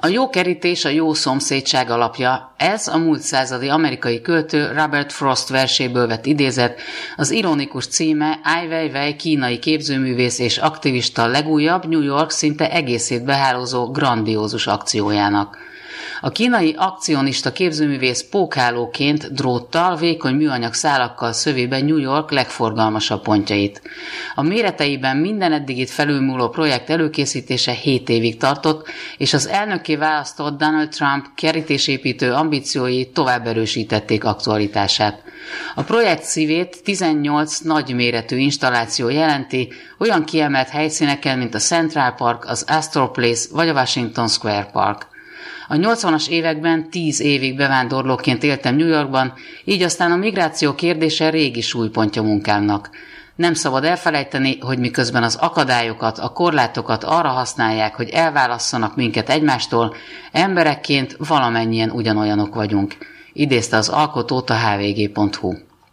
A jó kerítés a jó szomszédság alapja. Ez a múlt századi amerikai költő Robert Frost verséből vett idézet, az ironikus címe Ai Weiwei kínai képzőművész és aktivista legújabb New York szinte egészét behálózó grandiózus akciójának. A kínai akcionista képzőművész pókhálóként dróttal, vékony műanyag szálakkal szövi be New York legforgalmasabb pontjait. A méreteiben minden eddigit felülmúló projekt előkészítése 7 évig tartott, és az elnökké választott Donald Trump kerítésépítő ambíciói tovább erősítették aktualitását. A projekt szívét 18 nagyméretű installáció jelenti, olyan kiemelt helyszíneken, mint a Central Park, az Astor Place vagy a Washington Square Park. A 80-as években 10 évig bevándorlóként éltem New Yorkban, így aztán a migráció kérdése régi súlypontja munkámnak. Nem szabad elfelejteni, hogy miközben az akadályokat, a korlátokat arra használják, hogy elválasszanak minket egymástól, emberekként valamennyien ugyanolyanok vagyunk. Idézte az alkotót a hvg.hu.